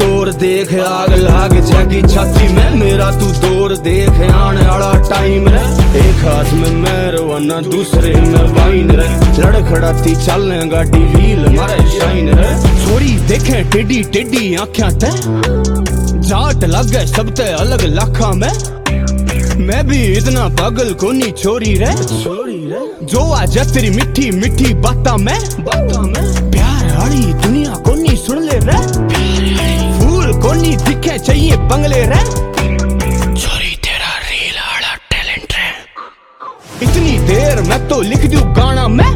टोर देख आग लाग जागी छाती में मेरा तू दौर देख आने वाला टाइम रे। एक हाथ में मैरवाना दूसरे में वाइन रे, लड़खड़ाती चलने गाड़ी व्हील मारे शाइन रे। छोरी देखे टेडी टेडी आँखें ते जाट लगे सब ते अलग लाखा में, मैं भी इतना पागल कोनी छोरी रे जो आज तेरी मिठी मिठी बाता में प्यार वाली दुनिया कोनी सुन ले रे, फूल कोनी दिखे चाहिए बंगले रे। छोरी तेरा रील वाला टैलेंट रे, इतनी देर मैं तो लिख दूं गाना मैं।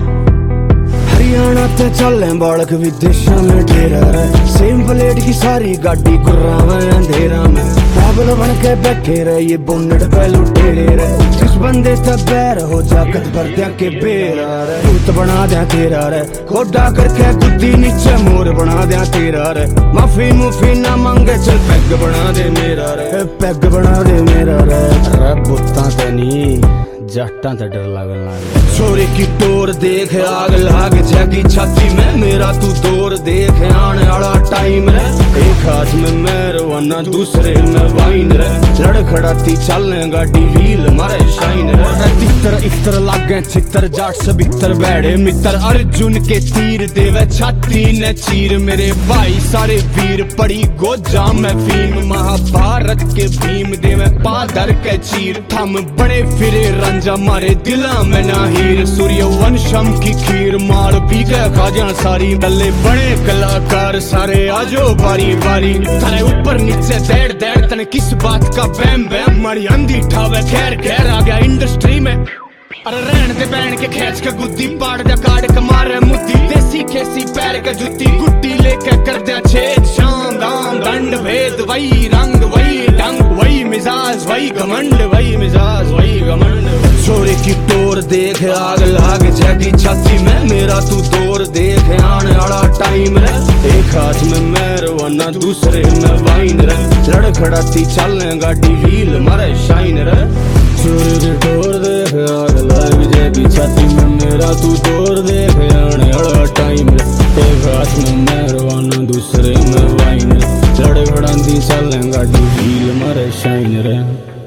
हरियाणा ते चले बालक विदेशा में डेरा रे, सेम प्लेट की सारी गाड़ी गुर्रा में अंधेरा में पागल बन के बैठे रहे ये बोनट पे लुटेरे रे। जिस बंदे से बैर हो जाकत भर दिया के बेरा रे, भूत बना दिया तेरा रे, खोड़ा करके गुद्दी नीचे मोर बना दिया तेरा रे। माफी मुफी ना मांगे चल पैग बना दे मेरा रे, पैग बना दे मेरा रे। अरे बुत्ता ते नी जट्टा ते डर लगन लग। छोरे की टोर देख आग लाग जागी छाती में मेरा तू दौर देख आने वाला टाइम रे। एक हाथ में मैरवाना दूसरे में वाइन रे, लड़खड़ाती चलने गाड़ी व्हील मारे शाइन रे। तितर इतर लागे चितर जाट सब इतर बैठे मित्र, अर्जुन के तीर देवे छाती ने चीर मेरे भाई सारे वीर पड़ी गोजा में भीम, महाभारत के भीम देवे पादर के चीर। थम बड़े फिरे रंजा मारे दिला में ना हीर, सूर्य वंशम की खीर मार पी के खाजा सारी। डले बड़े कलाकार सारे आजो बारी बारी, थारे ऊपर नीचे देड़ देड़ तने किस बात का बैम बैम मारी अंधी ठावे खैर खैर आ गया इंडस्ट्री में। अरे रहन दे बैन के खेच के गुद्दी पाड़ दे काट के मारे मुद्दी, देसी खेसी पैर के जुत्ती गुट्टी लेके कर दे छेद। शाम दाम दंड भेद वही रंग वही ढंग वही मिजाज वही घमंड, वही मिजाज वही घमंड। छोरे की टोर देख आग लाग जागी छाती में मेरा तू दौर देख आने वाला टाइम रे। एक हाथ में मैरवाना दूसरे में वाइन रे, लड़खड़ाती चलने गाड़ी व्हील मारे शाइन रे। छोरे की टोर देख आग लाग जागी छाती में मेरा तू दौर देख आने वाला टाइम रे। एक हाथ में मैरवाना दूसरे में वाइन रे, लड़खड़ाती चलने गाड़ी व्हील मारे शाइन रे।